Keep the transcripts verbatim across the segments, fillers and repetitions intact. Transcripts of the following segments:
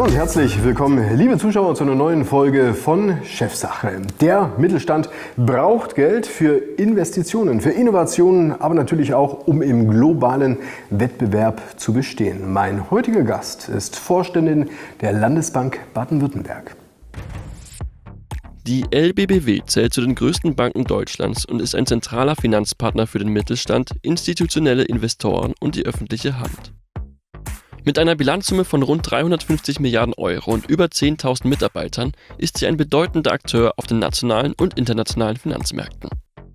Hallo und herzlich willkommen, liebe Zuschauer, zu einer neuen Folge von Chefsache. Der Mittelstand braucht Geld für Investitionen, für Innovationen, aber natürlich auch, um im globalen Wettbewerb zu bestehen. Mein heutiger Gast ist Vorständin der Landesbank Baden-Württemberg. Die L B B W zählt zu den größten Banken Deutschlands und ist ein zentraler Finanzpartner für den Mittelstand, institutionelle Investoren und die öffentliche Hand. Mit einer Bilanzsumme von rund dreihundertfünfzig Milliarden Euro und über zehntausend Mitarbeitern ist sie ein bedeutender Akteur auf den nationalen und internationalen Finanzmärkten.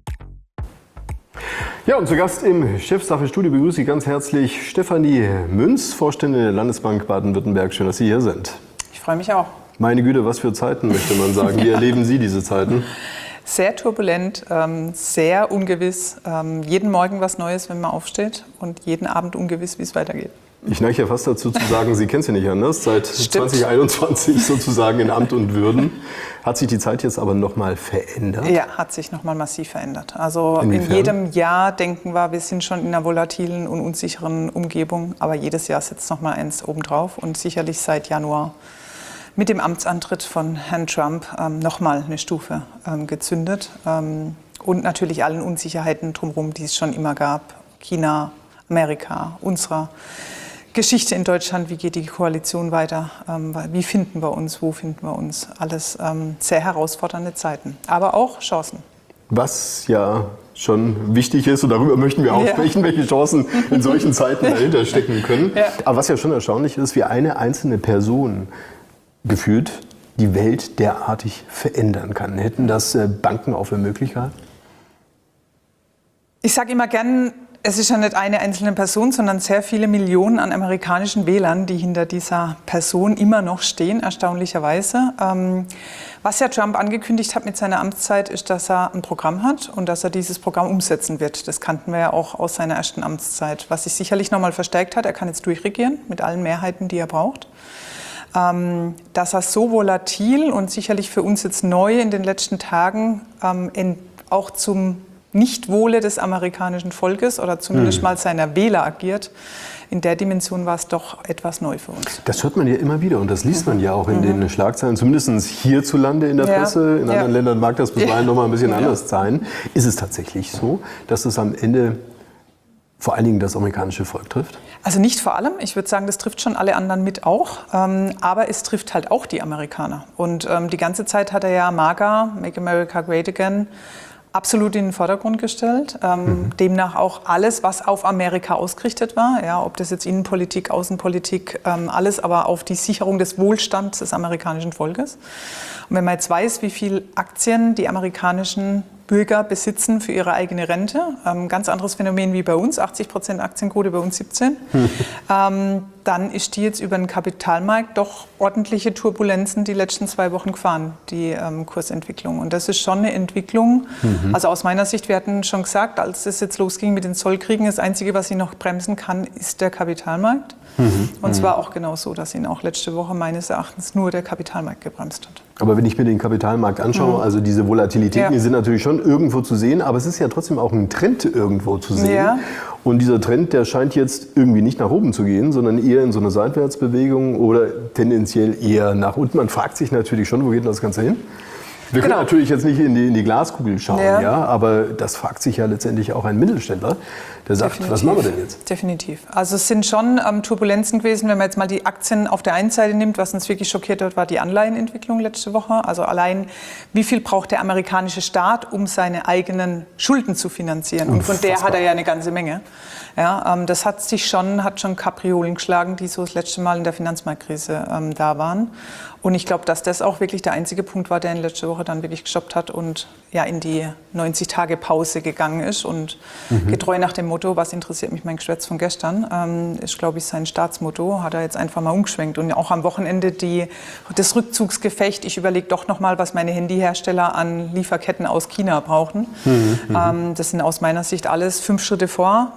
Ja, und zu Gast im Chefsache-Studio begrüße ich ganz herzlich Stefanie Münz, Vorständin der Landesbank Baden-Württemberg. Schön, dass Sie hier sind. Ich freue mich auch. Meine Güte, was für Zeiten, möchte man sagen. Wie erleben Sie diese Zeiten? Sehr turbulent, sehr ungewiss. Jeden Morgen was Neues, wenn man aufsteht, und jeden Abend ungewiss, wie es weitergeht. Ich neige ja fast dazu zu sagen, Sie kennen es ja nicht anders. Seit Stimmt. zwanzig einundzwanzig sozusagen in Amt und Würden. Hat sich die Zeit jetzt aber nochmal verändert? Ja, hat sich nochmal massiv verändert. Also Inwiefern? In jedem Jahr denken wir, wir sind schon in einer volatilen und unsicheren Umgebung. Aber jedes Jahr setzt nochmal eins obendrauf. Und sicherlich seit Januar mit dem Amtsantritt von Herrn Trump ähm, nochmal eine Stufe ähm, gezündet. Ähm, und natürlich allen Unsicherheiten drumherum, die es schon immer gab. China, Amerika, unserer Geschichte in Deutschland, wie geht die Koalition weiter, ähm, wie finden wir uns, wo finden wir uns. Alles ähm, sehr herausfordernde Zeiten, aber auch Chancen. Was ja schon wichtig ist, und darüber möchten wir auch ja. sprechen, welche Chancen in solchen Zeiten dahinter stecken können. Ja. Aber was ja schon erstaunlich ist, wie eine einzelne Person gefühlt die Welt derartig verändern kann. Hätten das äh, Banken auch für möglich gehabt? Ich sage immer gern, es ist ja nicht eine einzelne Person, sondern sehr viele Millionen an amerikanischen Wählern, die hinter dieser Person immer noch stehen, erstaunlicherweise. Ähm, was ja Trump angekündigt hat mit seiner Amtszeit, ist, dass er ein Programm hat und dass er dieses Programm umsetzen wird. Das kannten wir ja auch aus seiner ersten Amtszeit. Was sich sicherlich noch mal verstärkt hat, er kann jetzt durchregieren mit allen Mehrheiten, die er braucht. Ähm, dass er so volatil und sicherlich für uns jetzt neu in den letzten Tagen ähm, in, auch zum Nichtwohle des amerikanischen Volkes oder zumindest hm. mal seiner Wähler agiert. In der Dimension war es doch etwas neu für uns. Das hört man ja immer wieder und das liest man ja auch in mhm. den Schlagzeilen, zumindest hierzulande in der ja. Presse. In ja. anderen Ländern mag das bisweilen ja. noch mal ein bisschen ja. anders sein. Ist es tatsächlich so, dass es am Ende vor allen Dingen das amerikanische Volk trifft? Also nicht vor allem. Ich würde sagen, das trifft schon alle anderen mit auch. Ähm, aber es trifft halt auch die Amerikaner. Und ähm, die ganze Zeit hat er ja MAGA, Make America Great Again, absolut in den Vordergrund gestellt. Ähm, mhm. Demnach auch alles, was auf Amerika ausgerichtet war. Ja, ob das jetzt Innenpolitik, Außenpolitik, ähm, alles aber auf die Sicherung des Wohlstands des amerikanischen Volkes. Und wenn man jetzt weiß, wie viel Aktien die amerikanischen Bürger besitzen für ihre eigene Rente. Ähm, ganz anderes Phänomen wie bei uns, achtzig Prozent Aktienquote, bei uns siebzehn. ähm, dann ist die jetzt über den Kapitalmarkt doch ordentliche Turbulenzen die letzten zwei Wochen gefahren, die ähm, Kursentwicklung. Und das ist schon eine Entwicklung. Mhm. Also aus meiner Sicht, wir hatten schon gesagt, als es jetzt losging mit den Zollkriegen, das Einzige, was ihn noch bremsen kann, ist der Kapitalmarkt. Mhm. Und es war auch genau so, dass ihn auch letzte Woche meines Erachtens nur der Kapitalmarkt gebremst hat. Aber wenn ich mir den Kapitalmarkt anschaue, mhm. also diese Volatilitäten, ja. die sind natürlich schon irgendwo zu sehen, aber es ist ja trotzdem auch ein Trend irgendwo zu sehen. Ja. Und dieser Trend, der scheint jetzt irgendwie nicht nach oben zu gehen, sondern eher in so eine Seitwärtsbewegung oder tendenziell eher nach unten. Man fragt sich natürlich schon, wo geht das Ganze hin? Wir können genau. natürlich jetzt nicht in die, in die Glaskugel schauen, ja. ja, aber das fragt sich ja letztendlich auch ein Mittelständler, der sagt, Definitiv. Was machen wir denn jetzt? Definitiv. Also es sind schon ähm, Turbulenzen gewesen, wenn man jetzt mal die Aktien auf der einen Seite nimmt. Was uns wirklich schockiert hat, war die Anleihenentwicklung letzte Woche. Also allein, wie viel braucht der amerikanische Staat, um seine eigenen Schulden zu finanzieren? Und von der hat er ja eine ganze Menge. Ja, ähm, das hat sich schon, hat schon Kapriolen geschlagen, die so das letzte Mal in der Finanzmarktkrise ähm, da waren. Und ich glaube, dass das auch wirklich der einzige Punkt war, der in letzter Woche dann wirklich gestoppt hat und ja in die neunzig-Tage-Pause gegangen ist. Und mhm. getreu nach dem Motto, was interessiert mich mein Geschwätz von gestern, ähm, ist, glaube ich, sein Staatsmotto, hat er jetzt einfach mal umgeschwenkt. Und auch am Wochenende die, das Rückzugsgefecht, ich überlege doch noch mal, was meine Handyhersteller an Lieferketten aus China brauchen. Mhm. Ähm, das sind aus meiner Sicht alles fünf Schritte vor.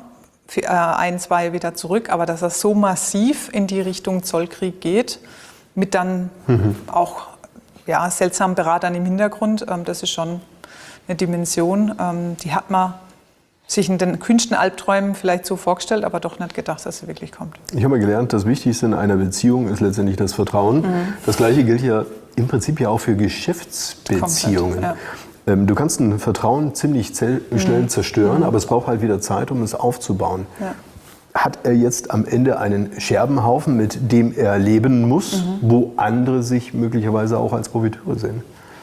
Ein, zwei wieder zurück, aber dass das so massiv in die Richtung Zollkrieg geht, mit dann mhm. auch ja, seltsamen Beratern im Hintergrund, ähm, das ist schon eine Dimension, ähm, die hat man sich in den kühnsten Albträumen vielleicht so vorgestellt, aber doch nicht gedacht, dass sie wirklich kommt. Ich habe mal gelernt, das Wichtigste in einer Beziehung ist letztendlich das Vertrauen. Mhm. Das Gleiche gilt ja im Prinzip ja auch für Geschäftsbeziehungen. Komplett, ja. Du kannst ein Vertrauen ziemlich schnell mhm. zerstören, mhm. aber es braucht halt wieder Zeit, um es aufzubauen. Ja. Hat er jetzt am Ende einen Scherbenhaufen, mit dem er leben muss, mhm. wo andere sich möglicherweise auch als Profiteure sehen?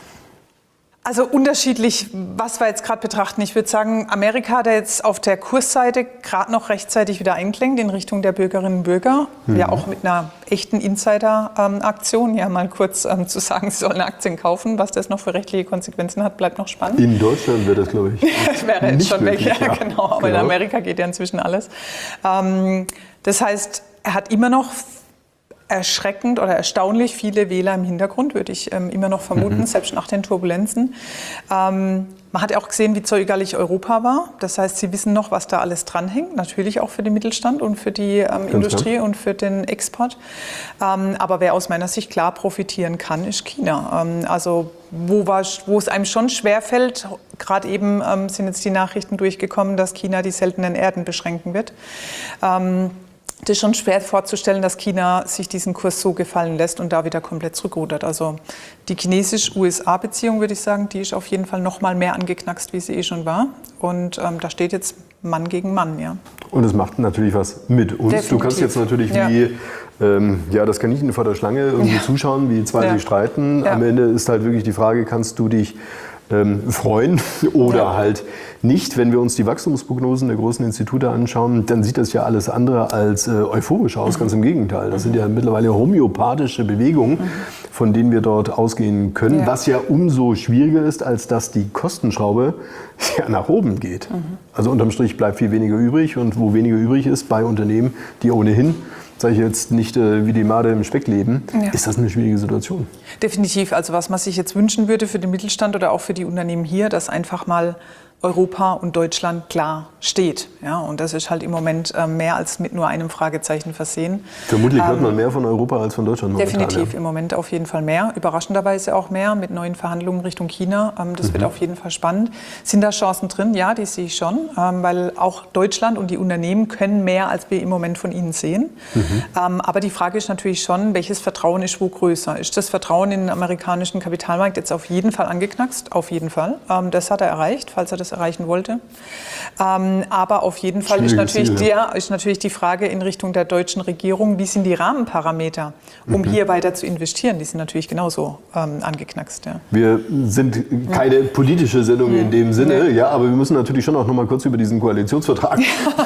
Also unterschiedlich, was wir jetzt gerade betrachten. Ich würde sagen, Amerika hat jetzt auf der Kursseite gerade noch rechtzeitig wieder eingelenkt in Richtung der Bürgerinnen und Bürger. Mhm. Ja, auch mit einer echten Insider-Aktion. Ja, mal kurz ähm, zu sagen, sie sollen Aktien kaufen. Was das noch für rechtliche Konsequenzen hat, bleibt noch spannend. In Deutschland wäre das, glaube ich, das wäre jetzt schon weg. Ja, ja. Genau. Aber genau. In Amerika geht ja inzwischen alles. Ähm, das heißt, er hat immer noch erschreckend oder erstaunlich viele Wähler im Hintergrund, würde ich ähm, immer noch vermuten, mhm. selbst nach den Turbulenzen. Ähm, man hat ja auch gesehen, wie zögerlich Europa war. Das heißt, sie wissen noch, was da alles dranhängt. Natürlich auch für den Mittelstand und für die ähm, Industrie klar. Und für den Export. Ähm, aber wer aus meiner Sicht klar profitieren kann, ist China. Ähm, also wo, war, wo es einem schon schwerfällt, gerade eben ähm, sind jetzt die Nachrichten durchgekommen, dass China die seltenen Erden beschränken wird. Ähm, Das ist schon schwer vorzustellen, dass China sich diesen Kurs so gefallen lässt und da wieder komplett zurückrudert. Also die chinesisch-U S A-Beziehung, würde ich sagen, die ist auf jeden Fall noch mal mehr angeknackst, wie sie eh schon war. Und ähm, da steht jetzt Mann gegen Mann, ja. Und es macht natürlich was mit uns. Definitiv. Du kannst jetzt natürlich ja. wie ähm, ja, das Kaninchen vor der Schlange irgendwie ja. zuschauen, wie zwei ja. sich streiten. Ja. Am Ende ist halt wirklich die Frage, kannst du dich Ähm, freuen oder ja. halt nicht. Wenn wir uns die Wachstumsprognosen der großen Institute anschauen, dann sieht das ja alles andere als äh, euphorisch aus, mhm. ganz im Gegenteil. Das mhm. sind ja mittlerweile homöopathische Bewegungen, mhm. von denen wir dort ausgehen können, ja. was ja umso schwieriger ist, als dass die Kostenschraube ja nach oben geht. Mhm. Also unterm Strich bleibt viel weniger übrig und wo weniger übrig ist bei Unternehmen, die ohnehin sage ich jetzt nicht äh, wie die Made im Speck leben, ja. ist das eine schwierige Situation. Definitiv. Also was man sich jetzt wünschen würde für den Mittelstand oder auch für die Unternehmen hier, dass einfach mal Europa und Deutschland klar steht. Ja, und das ist halt im Moment äh, mehr als mit nur einem Fragezeichen versehen. Vermutlich hört ähm, man mehr von Europa als von Deutschland momentan. Definitiv, ja. Im Moment auf jeden Fall mehr. Überraschenderweise auch mehr mit neuen Verhandlungen Richtung China. Ähm, das mhm. wird auf jeden Fall spannend. Sind da Chancen drin? Ja, die sehe ich schon. Ähm, weil auch Deutschland und die Unternehmen können mehr, als wir im Moment von ihnen sehen. Mhm. Ähm, aber die Frage ist natürlich schon, welches Vertrauen ist wo größer? Ist das Vertrauen in den amerikanischen Kapitalmarkt jetzt auf jeden Fall angeknackst? Auf jeden Fall. Ähm, das hat er erreicht, falls er das erreichen wollte. Ähm, aber auf jeden Fall ist natürlich, Ziel, ja. der, ist natürlich die Frage in Richtung der deutschen Regierung, wie sind die Rahmenparameter, um mhm. hier weiter zu investieren? Die sind natürlich genauso ähm, angeknackst. Ja. Wir sind keine politische Sendung mhm. in dem Sinne, nee. ja, aber wir müssen natürlich schon auch noch mal kurz über diesen Koalitionsvertrag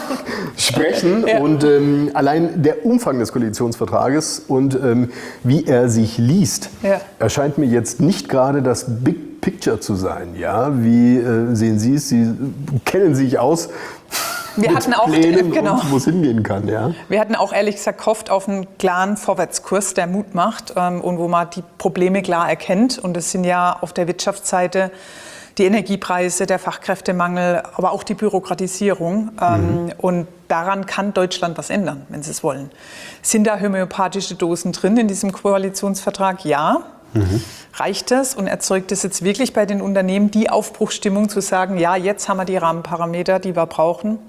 sprechen. Ja. Und ähm, allein der Umfang des Koalitionsvertrages und ähm, wie er sich liest, ja. erscheint mir jetzt nicht gerade das Big Picture zu sein. Ja? Wie äh, sehen Sie es? Sie kennen sich aus. Wir hatten auch, Plänen genau. und wo es hingehen kann. Ja? Wir hatten auch ehrlich gesagt gehofft auf einen klaren Vorwärtskurs, der Mut macht ähm, und wo man die Probleme klar erkennt. Und das sind ja auf der Wirtschaftsseite die Energiepreise, der Fachkräftemangel, aber auch die Bürokratisierung. Ähm, mhm. Und daran kann Deutschland was ändern, wenn sie es wollen. Sind da homöopathische Dosen drin in diesem Koalitionsvertrag? Ja. Mhm. Reicht das und erzeugt es jetzt wirklich bei den Unternehmen die Aufbruchsstimmung zu sagen, ja, jetzt haben wir die Rahmenparameter, die wir brauchen?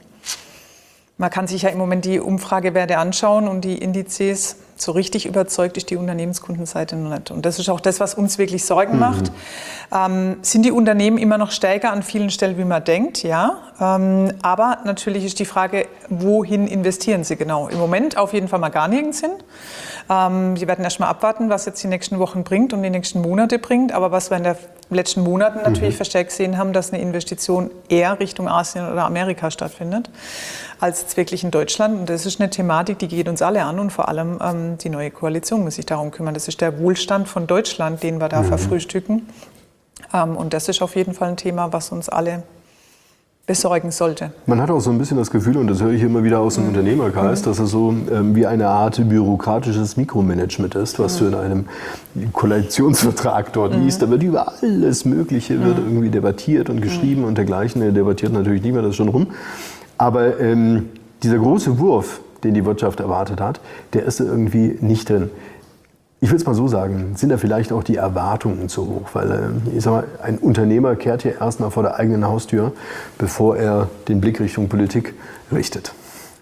Man kann sich ja im Moment die Umfragewerte anschauen und die Indizes. So richtig überzeugt ist die Unternehmenskundenseite noch nicht. Und das ist auch das, was uns wirklich Sorgen mhm. macht. Ähm, sind die Unternehmen immer noch stärker an vielen Stellen, wie man denkt? Ja. Ähm, aber natürlich ist die Frage, wohin investieren sie genau? Im Moment auf jeden Fall mal gar nirgends hin. Ähm, wir werden erst mal abwarten, was jetzt die nächsten Wochen bringt und die nächsten Monate bringt. Aber was wir in den letzten Monaten natürlich mhm. verstärkt gesehen haben, dass eine Investition eher Richtung Asien oder Amerika stattfindet, als jetzt wirklich in Deutschland. Und das ist eine Thematik, die geht uns alle an und vor allem ähm, die neue Koalition muss sich darum kümmern. Das ist der Wohlstand von Deutschland, den wir da mhm. verfrühstücken. Ähm, und das ist auf jeden Fall ein Thema, was uns alle besorgen sollte. Man hat auch so ein bisschen das Gefühl, und das höre ich immer wieder aus dem mhm. Unternehmerkreis, dass es so ähm, wie eine Art bürokratisches Mikromanagement ist, was mhm. du in einem Koalitionsvertrag dort mhm. liest. Da wird über alles Mögliche mhm. wird irgendwie debattiert und geschrieben mhm. und dergleichen. Der debattiert natürlich niemand, das ist schon rum. Aber ähm, dieser große Wurf, den die Wirtschaft erwartet hat, der ist irgendwie nicht drin. Ich würde es mal so sagen, sind da vielleicht auch die Erwartungen zu hoch? Weil äh, ich sag mal, ein Unternehmer kehrt ja erstmal vor der eigenen Haustür, bevor er den Blick Richtung Politik richtet.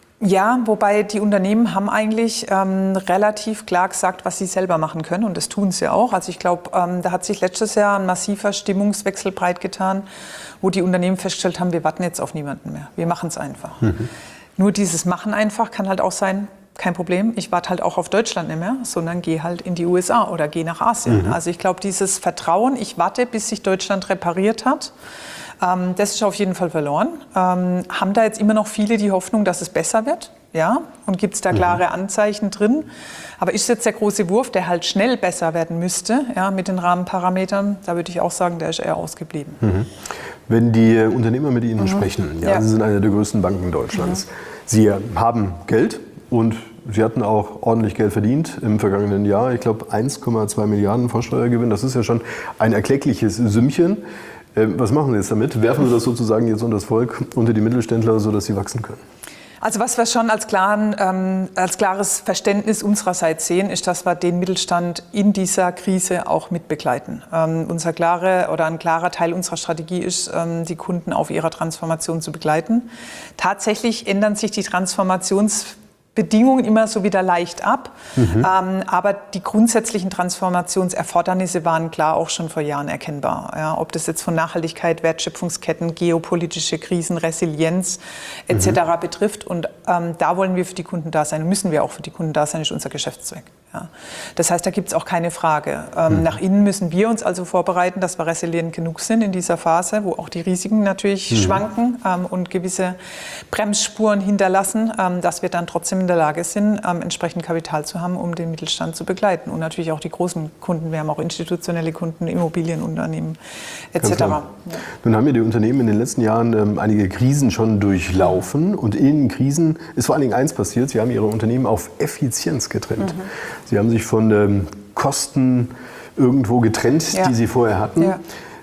Ja, wobei die Unternehmen haben eigentlich ähm, relativ klar gesagt, was sie selber machen können, und das tun sie auch. Also ich glaube, ähm, da hat sich letztes Jahr ein massiver Stimmungswechsel breitgetan, wo die Unternehmen festgestellt haben, wir warten jetzt auf niemanden mehr, wir machen es einfach. Mhm. Nur dieses Machen einfach kann halt auch sein, kein Problem, ich warte halt auch auf Deutschland nicht mehr, sondern gehe halt in die U S A oder gehe nach Asien. Mhm. Also ich glaube, dieses Vertrauen, ich warte, bis sich Deutschland repariert hat, ähm, das ist auf jeden Fall verloren. Ähm, haben da jetzt immer noch viele die Hoffnung, dass es besser wird? Ja, und gibt es da klare mhm. Anzeichen drin? Aber ist jetzt der große Wurf, der halt schnell besser werden müsste, ja, mit den Rahmenparametern, da würde ich auch sagen, der ist eher ausgeblieben. Mhm. Wenn die Unternehmer mit Ihnen mhm. sprechen, ja, ja. Sie sind eine der größten Banken Deutschlands, mhm. Sie haben Geld und Sie hatten auch ordentlich Geld verdient im vergangenen Jahr. Ich glaube, eins Komma zwei Milliarden Vorsteuergewinn. Das ist ja schon ein erkleckliches Sümmchen. Was machen Sie jetzt damit? Werfen Sie das sozusagen jetzt unter das Volk, unter die Mittelständler, sodass sie wachsen können? Also was wir schon als, klaren, ähm, als klares Verständnis unsererseits sehen, ist, dass wir den Mittelstand in dieser Krise auch mitbegleiten. Ähm, unser klare oder ein klarer Teil unserer Strategie ist, ähm, die Kunden auf ihrer Transformation zu begleiten. Tatsächlich ändern sich die Transformations Bedingungen immer so wieder leicht ab. Mhm. Ähm, aber die grundsätzlichen Transformationserfordernisse waren klar auch schon vor Jahren erkennbar. Ja, ob das jetzt von Nachhaltigkeit, Wertschöpfungsketten, geopolitische Krisen, Resilienz et cetera mhm. betrifft. Und ähm, da wollen wir für die Kunden da sein, müssen wir auch für die Kunden da sein, ist unser Geschäftszweck. Ja. Das heißt, da gibt es auch keine Frage. Ähm, mhm. Nach innen müssen wir uns also vorbereiten, dass wir resilient genug sind in dieser Phase, wo auch die Risiken natürlich mhm. schwanken ähm, und gewisse Bremsspuren hinterlassen, ähm, dass wir dann trotzdem in der Lage sind, ähm, entsprechend Kapital zu haben, um den Mittelstand zu begleiten. Und natürlich auch die großen Kunden. Wir haben auch institutionelle Kunden, Immobilienunternehmen et cetera. Ja. Nun haben ja die Unternehmen in den letzten Jahren ähm, einige Krisen schon durchlaufen. Und in Krisen ist vor allen Dingen eins passiert. Sie haben ihre Unternehmen auf Effizienz getrennt. Mhm. Sie haben sich von ähm, Kosten irgendwo getrennt, ja. die sie vorher hatten. Ja.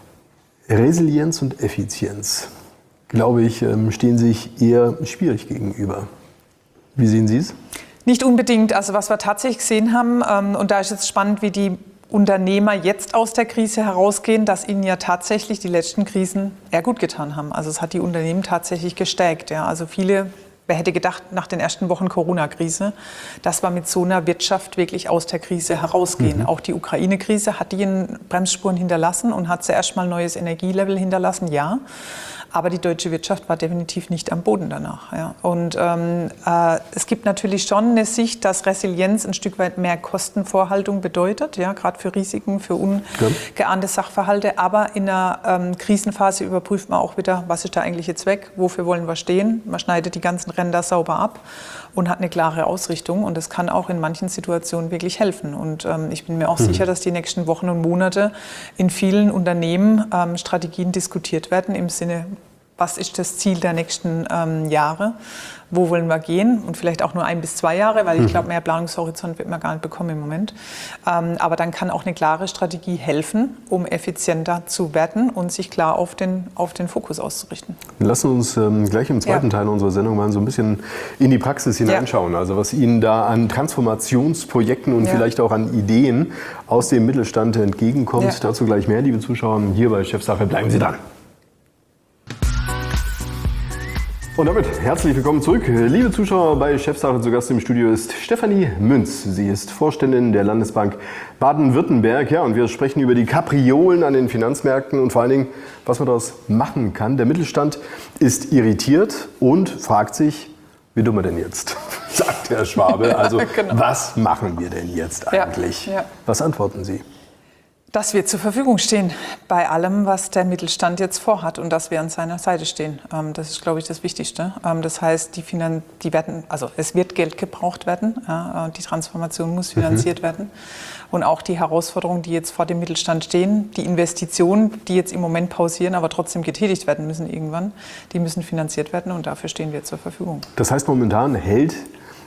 Resilienz und Effizienz, glaube ich, ähm, stehen sich eher schwierig gegenüber. Wie sehen Sie es? Nicht unbedingt. Also was wir tatsächlich gesehen haben, ähm, und da ist jetzt spannend, wie die Unternehmer jetzt aus der Krise herausgehen, dass ihnen ja tatsächlich die letzten Krisen eher gut getan haben. Also es hat die Unternehmen tatsächlich gestärkt. Ja. Also viele, wer hätte gedacht, nach den ersten Wochen Corona-Krise, dass wir mit so einer Wirtschaft wirklich aus der Krise herausgehen. Mhm. Auch die Ukraine-Krise hat ihnen Bremsspuren hinterlassen und hat zuerst mal ein neues Energielevel hinterlassen, ja. Aber die deutsche Wirtschaft war definitiv nicht am Boden danach. Ja. Und ähm, äh, es gibt natürlich schon eine Sicht, dass Resilienz ein Stück weit mehr Kostenvorhaltung bedeutet, ja, gerade für Risiken, für ungeahnte Sachverhalte. Aber in einer ähm, Krisenphase überprüft man auch wieder, was ist der eigentliche Zweck, wofür wollen wir stehen. Man schneidet die ganzen Ränder sauber ab und hat eine klare Ausrichtung. Und das kann auch in manchen Situationen wirklich helfen. Und ähm, ich bin mir auch mhm. sicher, dass die nächsten Wochen und Monate in vielen Unternehmen ähm, Strategien diskutiert werden im Sinne, was ist das Ziel der nächsten ähm, Jahre, wo wollen wir gehen und vielleicht auch nur ein bis zwei Jahre, weil ich glaube, mehr Planungshorizont wird man gar nicht bekommen im Moment. Ähm, aber dann kann auch eine klare Strategie helfen, um effizienter zu werden und sich klar auf den, auf den Fokus auszurichten. Wir lassen uns ähm, gleich im zweiten ja. Teil unserer Sendung mal so ein bisschen in die Praxis hineinschauen. Ja. Also was Ihnen da an Transformationsprojekten und ja. vielleicht auch an Ideen aus dem Mittelstand entgegenkommt. Ja. Dazu gleich mehr, liebe Zuschauer. Hier bei Chefsache, bleiben Sie dran. Und damit herzlich willkommen zurück. Liebe Zuschauer, bei Chefsache zu Gast im Studio ist Stefanie Münz. Sie ist Vorständin der Landesbank Baden-Württemberg. Ja, und wir sprechen über die Kapriolen an den Finanzmärkten und vor allen Dingen, was man daraus machen kann. Der Mittelstand ist irritiert und fragt sich, wie tun wir denn jetzt? Sagt Herr Schwabe. Also, genau. Was machen wir denn jetzt eigentlich? Ja, ja. Was antworten Sie? Dass wir zur Verfügung stehen bei allem, was der Mittelstand jetzt vorhat und dass wir an seiner Seite stehen. Das ist, glaube ich, das Wichtigste. Das heißt, die Finan- die werden, also es wird Geld gebraucht werden. Die Transformation muss finanziert mhm. werden. Und auch die Herausforderungen, die jetzt vor dem Mittelstand stehen, die Investitionen, die jetzt im Moment pausieren, aber trotzdem getätigt werden müssen irgendwann, die müssen finanziert werden und dafür stehen wir zur Verfügung. Das heißt, momentan hält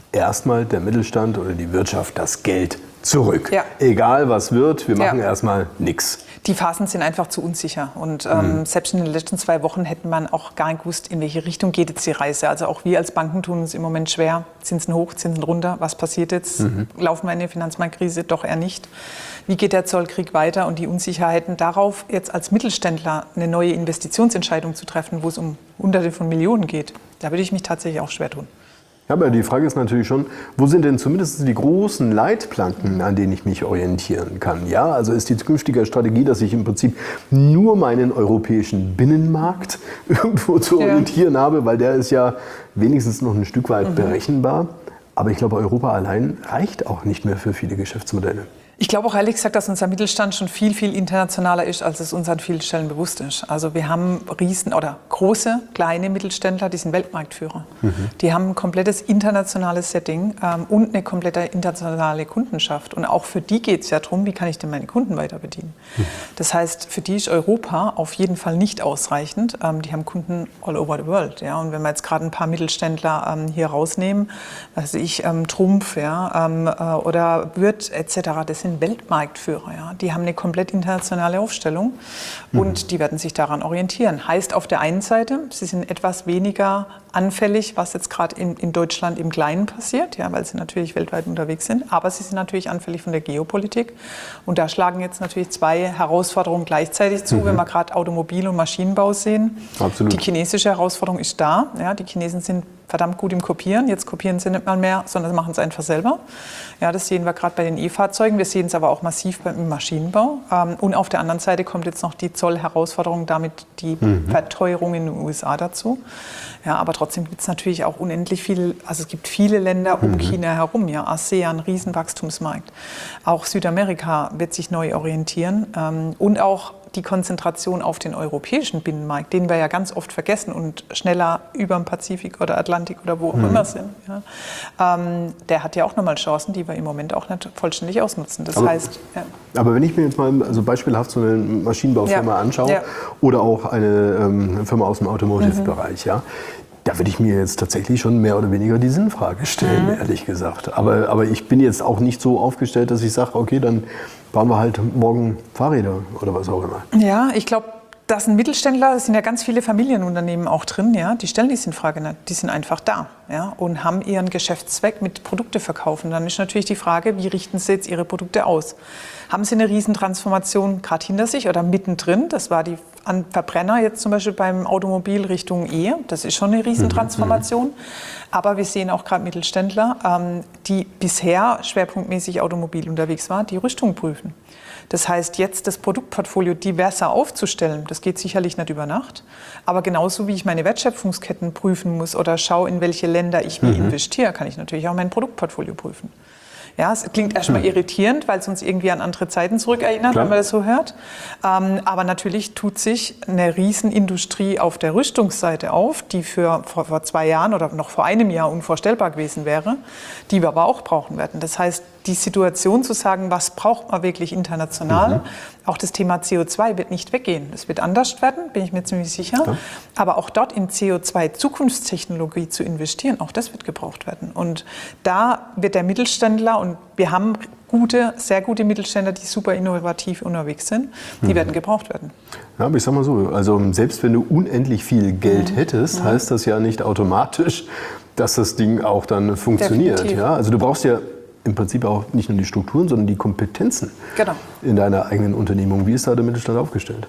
erstmal der Mittelstand oder die Wirtschaft das Geld zurück. Ja. Egal was wird, wir machen ja. erstmal nichts. Die Phasen sind einfach zu unsicher. Und ähm, mhm. selbst in den letzten zwei Wochen hätte man auch gar nicht gewusst, in welche Richtung geht jetzt die Reise. Also auch wir als Banken tun uns im Moment schwer. Zinsen hoch, Zinsen runter. Was passiert jetzt? Mhm. Laufen wir in eine Finanzmarktkrise? Doch eher nicht. Wie geht der Zollkrieg weiter? Und die Unsicherheiten darauf, jetzt als Mittelständler eine neue Investitionsentscheidung zu treffen, wo es um Hunderte von Millionen geht, da würde ich mich tatsächlich auch schwer tun. Ja, aber die Frage ist natürlich schon, wo sind denn zumindest die großen Leitplanken, an denen ich mich orientieren kann? Ja, also ist die zukünftige Strategie, dass ich im Prinzip nur meinen europäischen Binnenmarkt irgendwo zu orientieren ja. habe, weil der ist ja wenigstens noch ein Stück weit mhm. berechenbar. Aber ich glaube, Europa allein reicht auch nicht mehr für viele Geschäftsmodelle. Ich glaube auch ehrlich gesagt, dass unser Mittelstand schon viel, viel internationaler ist, als es uns an vielen Stellen bewusst ist. Also wir haben riesen oder große, kleine Mittelständler, die sind Weltmarktführer. Mhm. Die haben ein komplettes internationales Setting ähm, und eine komplette internationale Kundenschaft. Und auch für die geht es ja darum, wie kann ich denn meine Kunden weiter bedienen. Mhm. Das heißt, für die ist Europa auf jeden Fall nicht ausreichend. Ähm, die haben Kunden all over the world. Ja? Und wenn wir jetzt gerade ein paar Mittelständler ähm, hier rausnehmen, was weiß ich, ähm, Trumpf ja, ähm, äh, oder Würth et cetera, das sind Weltmarktführer. Ja. Die haben eine komplett internationale Aufstellung mhm. und die werden sich daran orientieren. Heißt auf der einen Seite, sie sind etwas weniger anfällig, was jetzt gerade in, in Deutschland im Kleinen passiert, ja, weil sie natürlich weltweit unterwegs sind. Aber sie sind natürlich anfällig von der Geopolitik. Und da schlagen jetzt natürlich zwei Herausforderungen gleichzeitig zu, mhm. wenn wir gerade Automobil- und Maschinenbau sehen. Absolut. Die chinesische Herausforderung ist da. Ja, die Chinesen sind verdammt gut im Kopieren. Jetzt kopieren sie nicht mal mehr, sondern machen es einfach selber. Ja, das sehen wir gerade bei den E-Fahrzeugen. Wir sehen es aber auch massiv beim Maschinenbau. Und auf der anderen Seite kommt jetzt noch die Zollherausforderung, damit die mhm. Verteuerung in den U S A dazu. Ja, aber trotzdem gibt es natürlich auch unendlich viele, also es gibt viele Länder um mhm. China herum. Ja, ASEAN, Riesenwachstumsmarkt. Auch Südamerika wird sich neu orientieren. Und auch die Konzentration auf den europäischen Binnenmarkt, den wir ja ganz oft vergessen und schneller über dem Pazifik oder Atlantik oder wo auch mhm. immer sind, ja, ähm, der hat ja auch nochmal Chancen, die wir im Moment auch nicht vollständig ausnutzen. Das aber, heißt, ja. aber wenn ich mir jetzt mal also beispielhaft so eine Maschinenbaufirma ja. anschaue ja. oder auch eine ähm, Firma aus dem Automotive-Bereich, mhm. ja, da würde ich mir jetzt tatsächlich schon mehr oder weniger die Sinnfrage stellen, mhm. ehrlich gesagt. Aber, aber ich bin jetzt auch nicht so aufgestellt, dass ich sage, okay, dann bauen wir halt morgen Fahrräder oder was auch immer. Ja, ich glaube, das sind Mittelständler, es sind ja ganz viele Familienunternehmen auch drin, ja, die stellen die Sinnfrage nicht, die sind einfach da, ja, und haben ihren Geschäftszweck mit Produkte verkaufen. Dann ist natürlich die Frage, wie richten sie jetzt ihre Produkte aus? Haben sie eine Riesentransformation gerade hinter sich oder mittendrin? Das war die an Verbrenner jetzt zum Beispiel beim Automobil Richtung E. Das ist schon eine Riesentransformation. Mhm. Aber wir sehen auch gerade Mittelständler, ähm, die bisher schwerpunktmäßig Automobil unterwegs waren, die Rüstung prüfen. Das heißt, jetzt das Produktportfolio diverser aufzustellen, das geht sicherlich nicht über Nacht. Aber genauso wie ich meine Wertschöpfungsketten prüfen muss oder schaue, in welche Länder ich wie mhm. investiere, kann ich natürlich auch mein Produktportfolio prüfen. Ja, es klingt erstmal irritierend, weil es uns irgendwie an andere Zeiten zurückerinnert, Klar. wenn man das so hört. Ähm, aber natürlich tut sich eine Riesenindustrie auf der Rüstungsseite auf, die für vor, vor zwei Jahren oder noch vor einem Jahr unvorstellbar gewesen wäre, die wir aber auch brauchen werden. Das heißt, die Situation zu sagen, was braucht man wirklich international, mhm. auch das Thema C O zwei wird nicht weggehen. Das wird anders werden, bin ich mir ziemlich sicher. Ja. Aber auch dort in C O zwei Zukunftstechnologie zu investieren, auch das wird gebraucht werden. Und da wird der Mittelständler, und wir haben gute, sehr gute Mittelständler, die super innovativ unterwegs sind, die mhm. werden gebraucht werden. Ja, aber ich sag mal so, also selbst wenn du unendlich viel Geld mhm. hättest, mhm. heißt das ja nicht automatisch, dass das Ding auch dann funktioniert. Ja? Also du brauchst ja im Prinzip auch nicht nur die Strukturen, sondern die Kompetenzen genau. in deiner eigenen Unternehmung. Wie ist da der Mittelstand aufgestellt?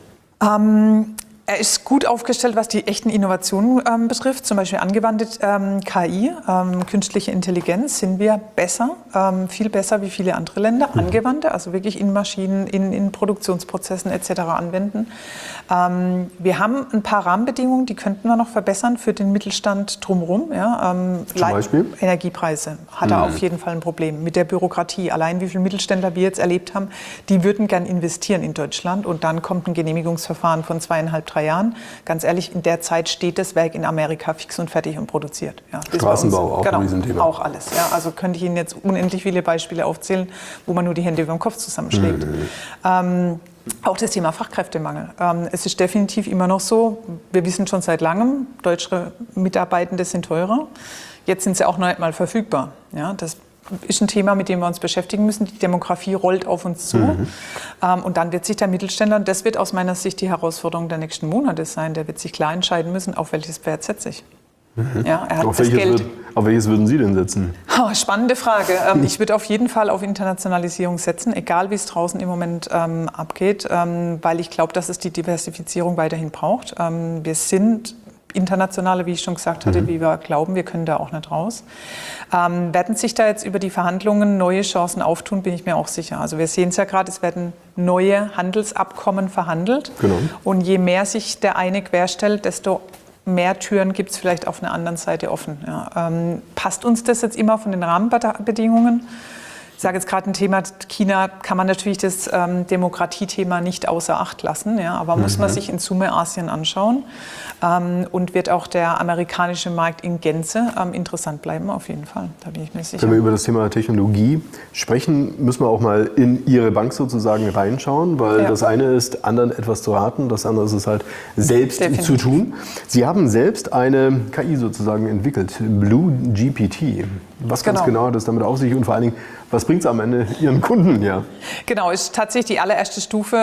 Ähm, er ist gut aufgestellt, was die echten Innovationen ähm, betrifft. Zum Beispiel angewandte ähm, K I, ähm, künstliche Intelligenz, sind wir besser, ähm, viel besser wie viele andere Länder. Mhm. Angewandte, also wirklich in Maschinen, in, in Produktionsprozessen et cetera anwenden. Ähm, wir haben ein paar Rahmenbedingungen, die könnten wir noch verbessern für den Mittelstand drumherum. Ja, ähm, Zum Beispiel? Energiepreise hat mhm. er auf jeden Fall ein Problem mit der Bürokratie. Allein wie viele Mittelständler wir jetzt erlebt haben, die würden gern investieren in Deutschland und dann kommt ein Genehmigungsverfahren von zweieinhalb, drei Jahren. Ganz ehrlich, in der Zeit steht das Werk in Amerika fix und fertig und produziert. Ja, Straßenbau auch genau, ein Riesenthema. Auch alles. Ja, also könnte ich Ihnen jetzt unendlich viele Beispiele aufzählen, wo man nur die Hände über den Kopf zusammenschlägt. Mhm. Ähm, Auch das Thema Fachkräftemangel. Ähm, es ist definitiv immer noch so, wir wissen schon seit langem, deutsche Mitarbeitende sind teurer. Jetzt sind sie auch noch nicht mal verfügbar. Ja, das ist ein Thema, mit dem wir uns beschäftigen müssen. Die Demografie rollt auf uns zu. Mhm. Ähm, und dann wird sich der Mittelständler, und das wird aus meiner Sicht die Herausforderung der nächsten Monate sein, der wird sich klar entscheiden müssen, auf welches Pferd setze ich. Mhm. Ja, er hat auf, das welches Geld. Wird, auf welches würden Sie denn setzen? Oh, spannende Frage. Ähm, ich würde auf jeden Fall auf Internationalisierung setzen, egal wie es draußen im Moment ähm, abgeht, ähm, weil ich glaube, dass es die Diversifizierung weiterhin braucht. Ähm, wir sind internationale, wie ich schon gesagt hatte, mhm. wie wir glauben, wir können da auch nicht raus. Ähm, werden sich da jetzt über die Verhandlungen neue Chancen auftun, bin ich mir auch sicher. Also wir sehen es ja gerade, es werden neue Handelsabkommen verhandelt. Genau. Und je mehr sich der eine querstellt, desto mehr Türen gibt es vielleicht auf einer anderen Seite offen. Ja. Ähm, passt uns das jetzt immer von den Rahmenbedingungen? Ich sage jetzt gerade ein Thema China, kann man natürlich das ähm, Demokratiethema nicht außer Acht lassen, ja, aber mhm. muss man sich in Summe Asien anschauen ähm, und wird auch der amerikanische Markt in Gänze ähm, interessant bleiben, auf jeden Fall, da bin ich mir sicher. Wenn wir über das Thema Technologie sprechen, müssen wir auch mal in Ihre Bank sozusagen reinschauen, weil ja. das eine ist, anderen etwas zu raten, das andere ist es halt selbst Definitiv. zu tun. Sie haben selbst eine K I sozusagen entwickelt, Blue G P T. Was ganz genau, genau hat das damit auf sich und vor allen Dingen, was bringt es am Ende Ihren Kunden? Ja. Genau, ist tatsächlich die allererste Stufe.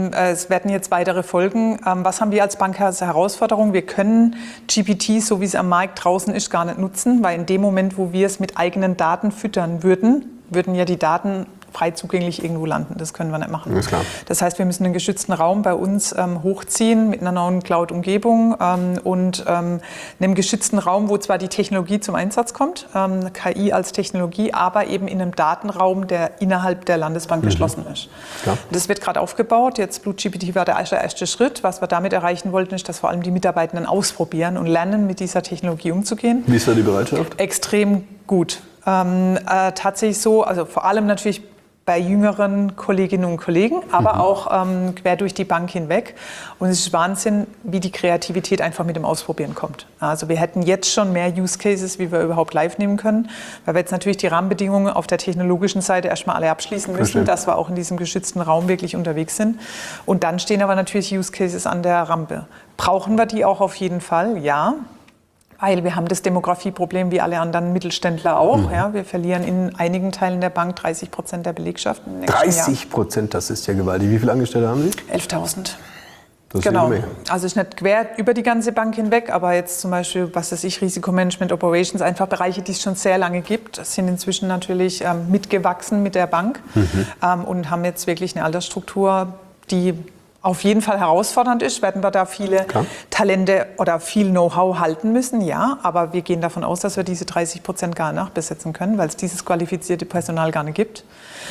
Es werden jetzt weitere folgen. Was haben wir als Bank als Herausforderung? Wir können G P T, so wie es am Markt draußen ist, gar nicht nutzen, weil in dem Moment, wo wir es mit eigenen Daten füttern würden, würden ja die Daten frei zugänglich irgendwo landen. Das können wir nicht machen. Ist klar. Das heißt, wir müssen einen geschützten Raum bei uns ähm, hochziehen mit einer neuen Cloud-Umgebung ähm, und ähm, einem geschützten Raum, wo zwar die Technologie zum Einsatz kommt, ähm, K I als Technologie, aber eben in einem Datenraum, der innerhalb der Landesbank mhm. geschlossen ist. Ja. Das wird gerade aufgebaut. Jetzt Blue G P T war der erste, erste Schritt. Was wir damit erreichen wollten, ist, dass vor allem die Mitarbeitenden ausprobieren und lernen, mit dieser Technologie umzugehen. Wie ist da die Bereitschaft? Extrem gut. Ähm, äh, tatsächlich so, also vor allem natürlich bei jüngeren Kolleginnen und Kollegen, aber mhm. auch ähm, quer durch die Bank hinweg. Und es ist Wahnsinn, wie die Kreativität einfach mit dem Ausprobieren kommt. Also wir hätten jetzt schon mehr Use Cases, wie wir überhaupt live nehmen können, weil wir jetzt natürlich die Rahmenbedingungen auf der technologischen Seite erstmal alle abschließen müssen, Verstehe. dass wir auch in diesem geschützten Raum wirklich unterwegs sind. Und dann stehen aber natürlich Use Cases an der Rampe. Brauchen wir die auch auf jeden Fall? Ja. Weil wir haben das Demografieproblem wie alle anderen Mittelständler auch. Mhm. Ja, wir verlieren in einigen Teilen der Bank dreißig Prozent der Belegschaft im nächsten Jahr. dreißig Prozent, das ist ja gewaltig. Wie viele Angestellte haben Sie? elftausend. Das ist genau. Menge. Also ist nicht quer über die ganze Bank hinweg, aber jetzt zum Beispiel, was weiß ich, Risikomanagement, Operations, einfach Bereiche, die es schon sehr lange gibt, sind inzwischen natürlich ähm, mitgewachsen mit der Bank mhm. ähm, und haben jetzt wirklich eine Altersstruktur, die auf jeden Fall herausfordernd ist, werden wir da viele Klar. Talente oder viel Know-how halten müssen, ja. Aber wir gehen davon aus, dass wir diese dreißig Prozent gar nachbesetzen können, weil es dieses qualifizierte Personal gar nicht gibt.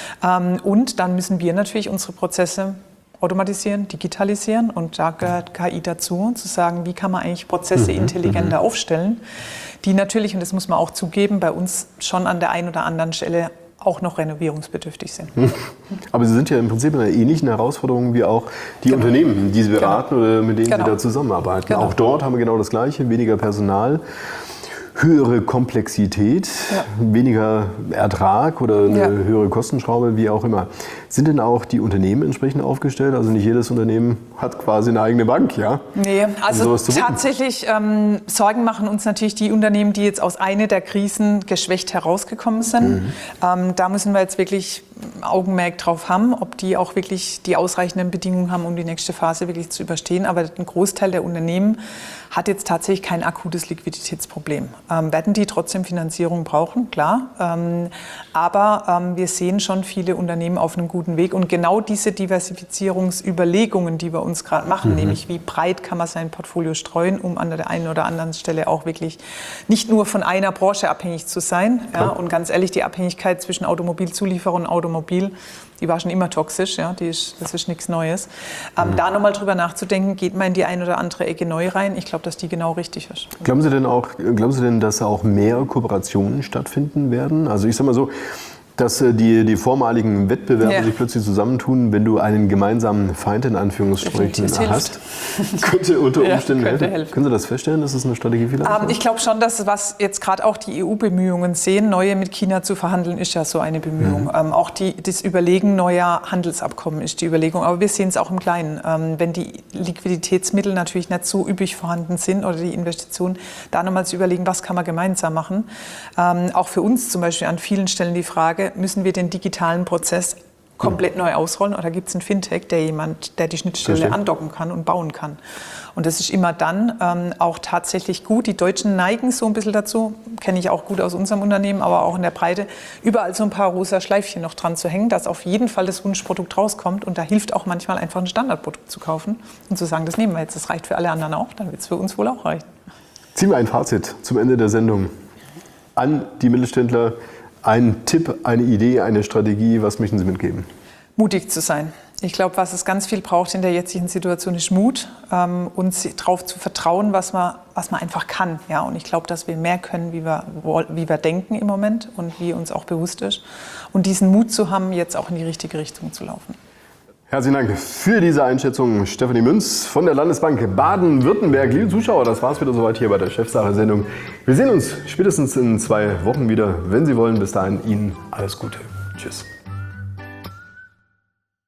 Und dann müssen wir natürlich unsere Prozesse automatisieren, digitalisieren. Und da gehört K I dazu, zu sagen, wie kann man eigentlich Prozesse mhm, intelligenter mhm. aufstellen, die natürlich, und das muss man auch zugeben, bei uns schon an der einen oder anderen Stelle auch noch renovierungsbedürftig sind. Aber Sie sind ja im Prinzip in einer ähnlichen Herausforderung wie auch die genau. Unternehmen, die Sie beraten genau. oder mit denen genau. Sie da zusammenarbeiten. Genau. Auch dort haben wir genau das Gleiche, weniger Personal, höhere Komplexität, ja. weniger Ertrag oder eine ja. höhere Kostenschraube, wie auch immer. Sind denn auch die Unternehmen entsprechend aufgestellt? Also nicht jedes Unternehmen hat quasi eine eigene Bank, ja? Nee, also um tatsächlich ähm, Sorgen machen uns natürlich die Unternehmen, die jetzt aus einer der Krisen geschwächt herausgekommen sind. Mhm. Ähm, da müssen wir jetzt wirklich Augenmerk drauf haben, ob die auch wirklich die ausreichenden Bedingungen haben, um die nächste Phase wirklich zu überstehen. Aber ein Großteil der Unternehmen hat jetzt tatsächlich kein akutes Liquiditätsproblem. Ähm, werden die trotzdem Finanzierung brauchen? Klar. Ähm, aber ähm, wir sehen schon viele Unternehmen auf einem guten Weg. Und genau diese Diversifizierungsüberlegungen, die wir uns gerade machen, mhm. nämlich wie breit kann man sein Portfolio streuen, um an der einen oder anderen Stelle auch wirklich nicht nur von einer Branche abhängig zu sein. Ja, und ganz ehrlich, die Abhängigkeit zwischen Automobilzulieferer und Automobil, die war schon immer toxisch, ja, die ist, das ist nichts Neues. Ähm, mhm. Da nochmal drüber nachzudenken, geht man in die eine oder andere Ecke neu rein? Ich glaube, dass die genau richtig ist. Glauben Sie denn auch, glauben Sie denn, dass auch mehr Kooperationen stattfinden werden? Also ich sag mal so, dass äh, die, die vormaligen Wettbewerber ja. sich plötzlich zusammentun, wenn du einen gemeinsamen Feind in Anführungsstrichen hast, könnte unter Umständen ja, könnte helfen. helfen. Können Sie das feststellen, dass es eine Strategie vielleicht ähm, Ich glaube schon, dass was jetzt gerade auch die E U-Bemühungen sehen, neue mit China zu verhandeln, ist ja so eine Bemühung. Mhm. Ähm, auch die, das Überlegen neuer Handelsabkommen ist die Überlegung. Aber wir sehen es auch im Kleinen. Ähm, wenn die Liquiditätsmittel natürlich nicht so üppig vorhanden sind oder die Investitionen, da nochmal zu überlegen, was kann man gemeinsam machen. Ähm, auch für uns zum Beispiel an vielen Stellen die Frage, müssen wir den digitalen Prozess komplett neu ausrollen oder gibt es einen Fintech, der jemand, der die Schnittstelle andocken kann und bauen kann? Und das ist immer dann ähm, auch tatsächlich gut. Die Deutschen neigen so ein bisschen dazu, kenne ich auch gut aus unserem Unternehmen, aber auch in der Breite, überall so ein paar rosa Schleifchen noch dran zu hängen, dass auf jeden Fall das Wunschprodukt rauskommt. Und da hilft auch manchmal einfach ein Standardprodukt zu kaufen und zu sagen, das nehmen wir jetzt, das reicht für alle anderen auch, dann wird es für uns wohl auch reichen. Ziehen wir ein Fazit zum Ende der Sendung an die Mittelständler. Ein Tipp, eine Idee, eine Strategie, was möchten Sie mitgeben? Mutig zu sein. Ich glaube, was es ganz viel braucht in der jetzigen Situation, ist Mut, ähm, uns darauf zu vertrauen, was man, was man einfach kann. Ja, und ich glaube, dass wir mehr können, wie wir, wie wir denken im Moment und wie uns auch bewusst ist. Und diesen Mut zu haben, jetzt auch in die richtige Richtung zu laufen. Herzlichen Dank für diese Einschätzung, Stefanie Münz von der Landesbank Baden-Württemberg. Liebe Zuschauer, das war es wieder soweit hier bei der Chefsache-Sendung. Wir sehen uns spätestens in zwei Wochen wieder, wenn Sie wollen. Bis dahin Ihnen alles Gute. Tschüss.